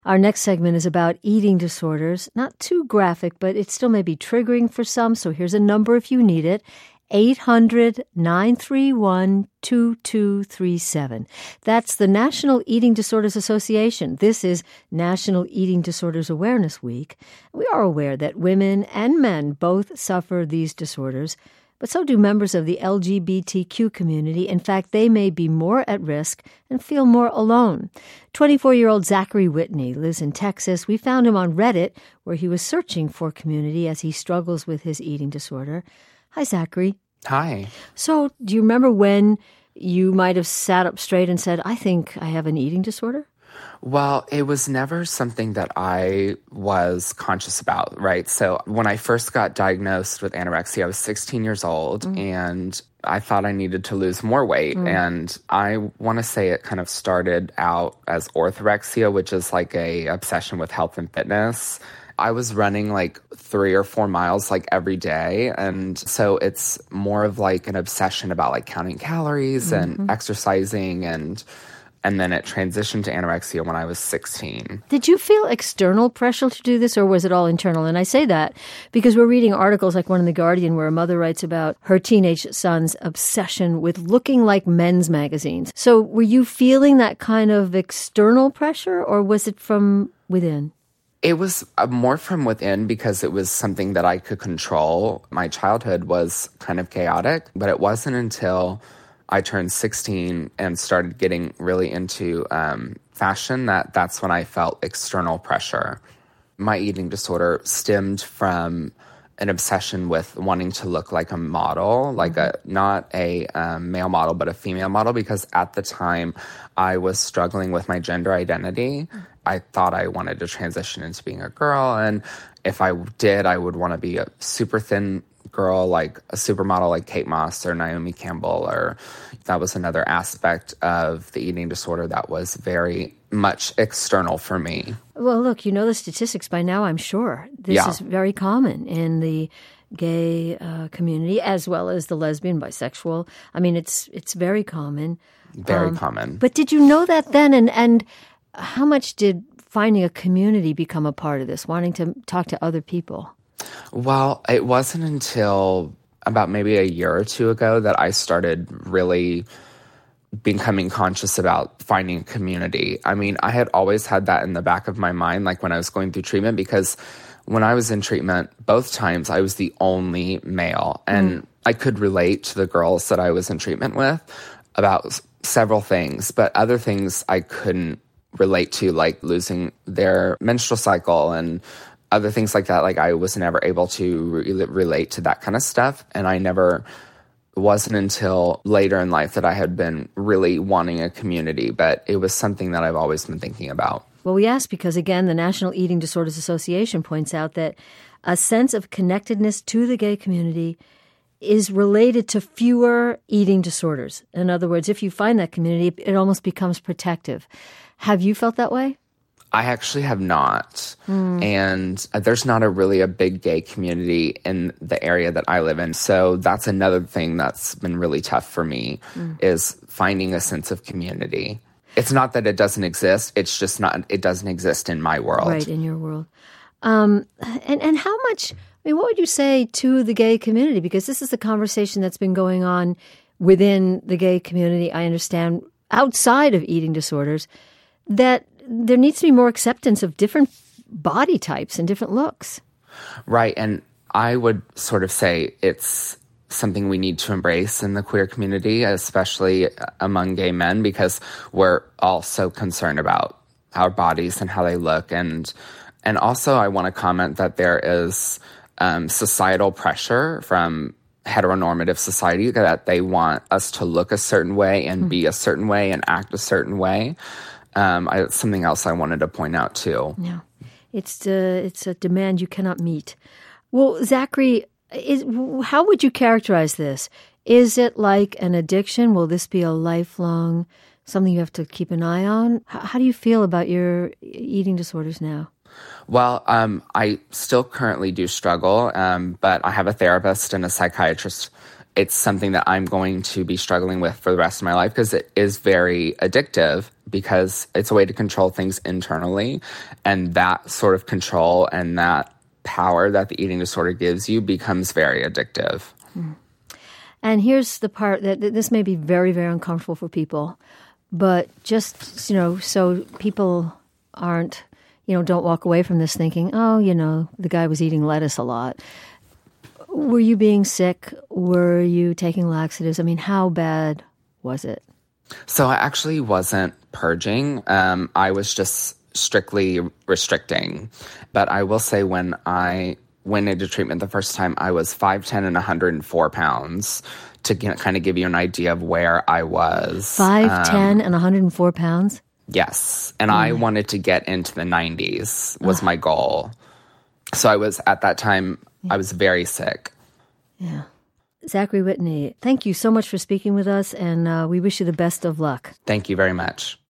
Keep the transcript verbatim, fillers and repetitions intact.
Our next segment is about eating disorders. Not too graphic, but it still may be triggering for some, so here's a number if you need it. eight hundred, nine three one, two two three seven. That's the National Eating Disorders Association. This is National Eating Disorders Awareness Week. We are aware that women and men both suffer these disorders, but so do members of the L G B T Q community. In fact, they may be more at risk and feel more alone. twenty-four-year-old Zachary Whitney lives in Texas. We found him on Reddit, where he was searching for community as he struggles with his eating disorder. Hi, Zachary. Hi. So, do you remember when you might have sat up straight and said, I think I have an eating disorder? Well, it was never something that I was conscious about, right? So when I first got diagnosed with anorexia, I was sixteen years old, mm. and I thought I needed to lose more weight. Mm. And I want to say it kind of started out as orthorexia, which is like a obsession with health and fitness. I was running like three or four miles like every day. And so it's more of like an obsession about like counting calories mm-hmm. and exercising, and and then it transitioned to anorexia when I was sixteen. Did you feel external pressure to do this, or was it all internal? And I say that because we're reading articles like one in The Guardian where a mother writes about her teenage son's obsession with looking like men's magazines. So were you feeling that kind of external pressure, or was it from within? It was more from within because it was something that I could control. My childhood was kind of chaotic, but it wasn't until I turned sixteen and started getting really into um, fashion that that's when I felt external pressure. My eating disorder stemmed from an obsession with wanting to look like a model, like a not a um, male model, but a female model, because at the time I was struggling with my gender identity. I thought I wanted to transition into being a girl, and if I did, I would want to be a super thin girl, like a supermodel like Kate Moss or Naomi Campbell, or that was another aspect of the eating disorder that was very much external for me. Well, look, you know the statistics by now, I'm sure. This yeah. is very common in the gay uh, community, as well as the lesbian, bisexual. I mean, it's it's very common. Very um, common. But did you know that then? And, and how much did finding a community become a part of this, wanting to talk to other people? Well, it wasn't until about maybe a year or two ago that I started really becoming conscious about finding a community. I mean, I had always had that in the back of my mind, like when I was going through treatment, because when I was in treatment, both times I was the only male. And mm. I could relate to the girls that I was in treatment with about s- several things, but other things I couldn't relate to, like losing their menstrual cycle and other things like that. Like I was never able to re- relate to that kind of stuff. And I never, it wasn't until later in life that I had been really wanting a community, but it was something that I've always been thinking about. Well, we asked because, again, the National Eating Disorders Association points out that a sense of connectedness to the gay community is related to fewer eating disorders. In other words, if you find that community, it almost becomes protective. Have you felt that way? I actually have not. Mm. And there's not a really a big gay community in the area that I live in. So that's another thing that's been really tough for me mm. is finding a sense of community. It's not that it doesn't exist. It's just not, it doesn't exist in my world. Right, in your world. Um, and, and how much, I mean, what would you say to the gay community? Because this is a conversation that's been going on within the gay community, I understand, outside of eating disorders, that there needs to be more acceptance of different body types and different looks. Right. And I would sort of say it's something we need to embrace in the queer community, especially among gay men, because we're all so concerned about our bodies and how they look. And and also I want to comment that there is um, societal pressure from heteronormative society that they want us to look a certain way and mm-hmm. be a certain way and act a certain way. Um, I, something else I wanted to point out, too. Yeah, it's, uh, it's a demand you cannot meet. Well, Zachary, is, how would you characterize this? Is it like an addiction? Will this be a lifelong, something you have to keep an eye on? How, how do you feel about your eating disorders now? Well, um, I still currently do struggle, um, but I have a therapist and a psychiatrist. It's something that I'm going to be struggling with for the rest of my life because it is very addictive. because it's a way to control things internally. And that sort of control and that power that the eating disorder gives you becomes very addictive. Mm. And here's the part that this may be very, very uncomfortable for people, but just, you know, so people aren't, you know, don't walk away from this thinking, oh, you know, the guy was eating lettuce a lot. Were you being sick? Were you taking laxatives? I mean, how bad was it? So I actually wasn't purging. Um, I was just strictly restricting. But I will say when I went into treatment the first time, I was five ten and one hundred four pounds to get, kind of give you an idea of where I was. five ten um, and one hundred four pounds? Yes. And mm. I wanted to get into the nineties was uh. my goal. So I was, at that time, I was very sick. Yeah. Zachary Whitney, thank you so much for speaking with us, and uh, we wish you the best of luck. Thank you very much.